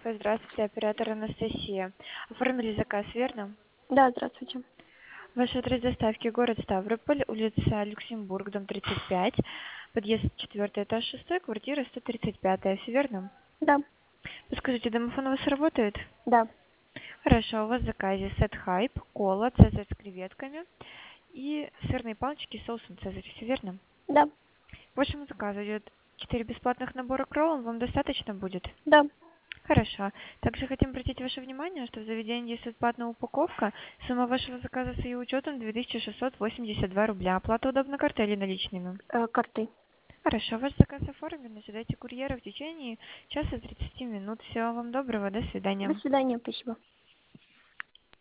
Здравствуйте, оператор Анастасия. Оформили заказ, верно? Да, здравствуйте. Ваш адрес доставки город Ставрополь, улица Люксембург, дом 35, подъезд 4, этаж 6, квартира 135, все верно? Да, Подскажите, домофон у вас работает? да, Хорошо, у вас в заказе сет хайп, кола, цезарь с креветками и сырные палочки с соусом цезарь, все верно? да, К вашему заказу идет 4 бесплатных набора кроллов, вам достаточно будет? да. Хорошо. Также хотим обратить ваше внимание, что в заведении действует платная упаковка. Сумма вашего заказа с ее учетом 2682 рубля. Оплата удобна картой или наличными? Картой. Хорошо. Ваш заказ оформлен. Ожидайте курьера в течение часа 30 минут. Всего вам доброго. До До свидания. свидания, спасибо.